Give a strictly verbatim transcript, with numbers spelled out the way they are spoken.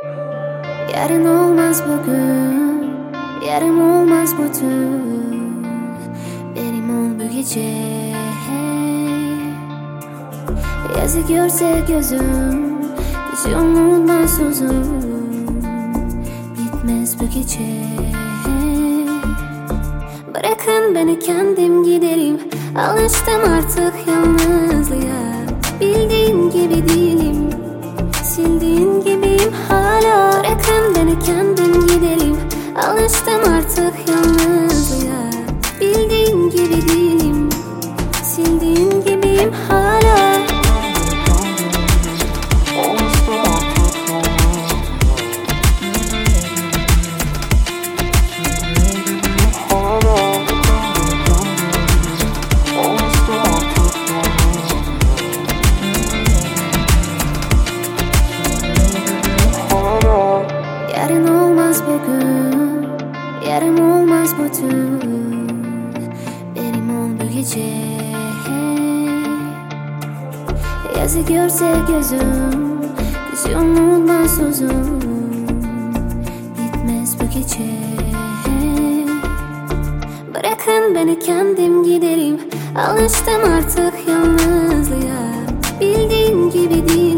Yarın olmaz bugün, yarım olmaz bütün. Benim ol bu gece. Yazı görse gözüm, bizi unutmaz uzun. Bitmez bu gece. Bırakın beni kendim giderim. Alıştım artık yalnızlığa. Bildiğin gibi değilim, sildiğin gibiyim hala. Bırakın beni kendim giderim. Alıştım artık yalnızlığa. Bildiğin gibi değilim, sildiğin gibiyim hala. Yarın olmaz bugün, yarım olmaz bütün. Benim ol bu gece. Yazı görse gözüm, bizi unutmaz uzun. Bitmez bu gece. Bırakın beni kendim giderim. Alıştım artık yalnızlığa. Bildiğin gibi değil.